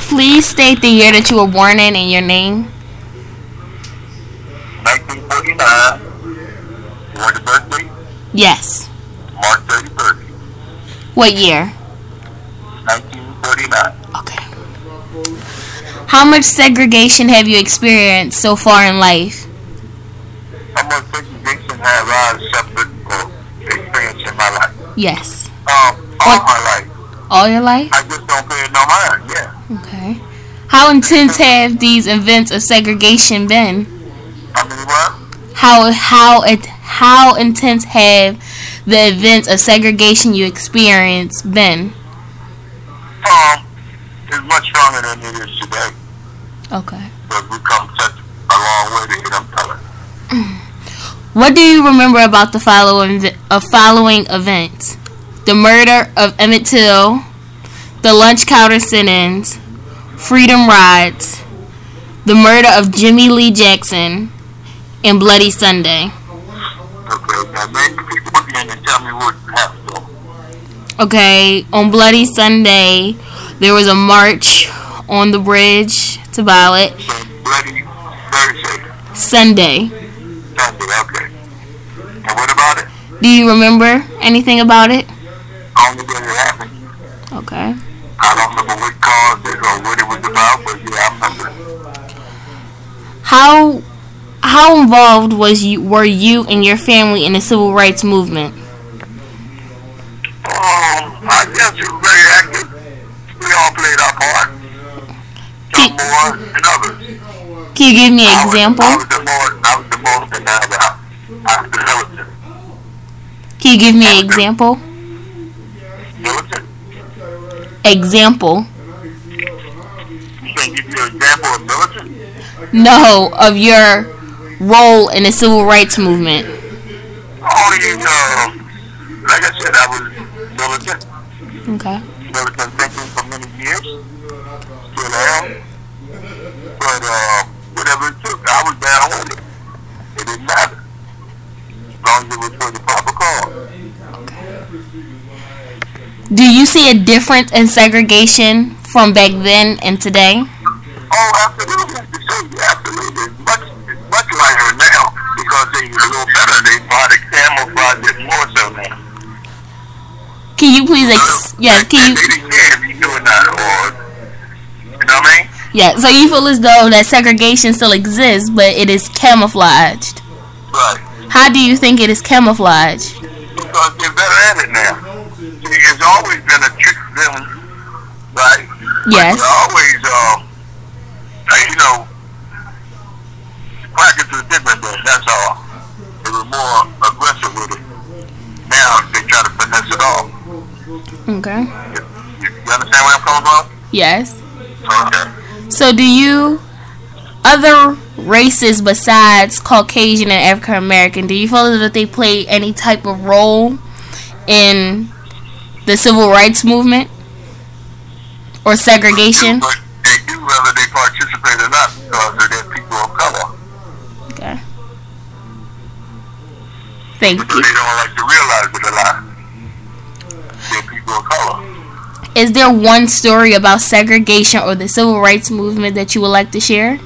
Please state the year that you were born in and your name. 1949. Born the birthday? Yes. March 31st. What year? 1949. Okay. How much segregation have you experienced so far in life? How much segregation have I suffered or experienced in my life? Yes. All my life. All your life? I just don't pay it no mind, yeah. Okay. How intense have these events of segregation been? I mean, what? How intense have the events of segregation you experienced been? It's much stronger than it is today. Okay. But we've come such a long way to hit, I'm telling you. What do you remember about the following events? The murder of Emmett Till, the lunch counter sit-ins, freedom rides, the murder of Jimmy Lee Jackson, and Bloody Sunday. Okay, now name the people again and tell me what happened. Okay, on Bloody Sunday, there was a march on the bridge to Violet. So Bloody Thursday. Sunday. Sunday, okay. And what about it? Do you remember anything about it? Only that it happened. Okay. I don't remember what caused it or what it was about, but yeah, I remember. How involved were you and your family in the civil rights movement? I guess it was very active. We all played our part. Some more than others. Can you give me an example? I was the most than the other. I was the militant. Can you give me an example? Militant? Example. You can't give me an example of militant? No, of your role in the civil rights movement. Only, like I said, I was militant. Okay. Militant thinking for many years. Still am. But, whatever it took, I was down with it. It didn't matter. As long as it was for the proper cause. Do you see a difference in segregation from back then and today? Oh, absolutely. Absolutely. It's much lighter now because they're a little better. They try to camouflage it more so now. Can you please They didn't care if you doing that or, you know what I mean? Yeah, so you feel as though that segregation still exists, but it is camouflaged. Right. How do you think it is camouflaged? Because they're better at it now. See, it's always been a trick to them, right? Yes. But always, you know, practice was different then, that's all. They were more aggressive with it. Now they try to finesse it off. Okay. You understand where I'm coming from? Yes. Okay. So do you, other races besides Caucasian and African American, do you feel that they play any type of role in the civil rights movement or segregation? But they do whether they participate or not because they're people of color. Okay. Thank But you. they don't like to realize it a lot. They're people of color. Is there one story about segregation or the civil rights movement that you would like to share?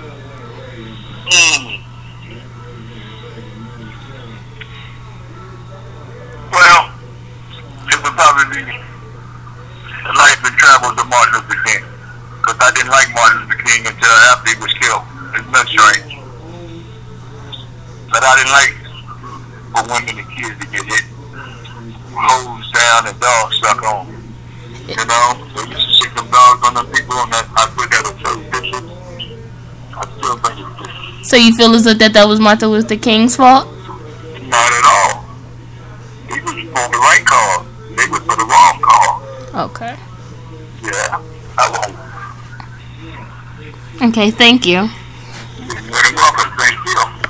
Well, it would probably be the life and travels of Martin Luther King. Because I didn't like Martin Luther King until after he was killed. It's not strange. But I didn't like for women and kids to get hit, hosed down, and dogs stuck on. You know, they used to stick them dogs on them people, and I put that on certain pictures. I still think it's different. So you feel as though that was Martin Luther King's fault? Not at all. He was for the right cause. They was for the wrong cause. Okay. Yeah, I won't. Okay, thank you. You're very welcome. Thank you.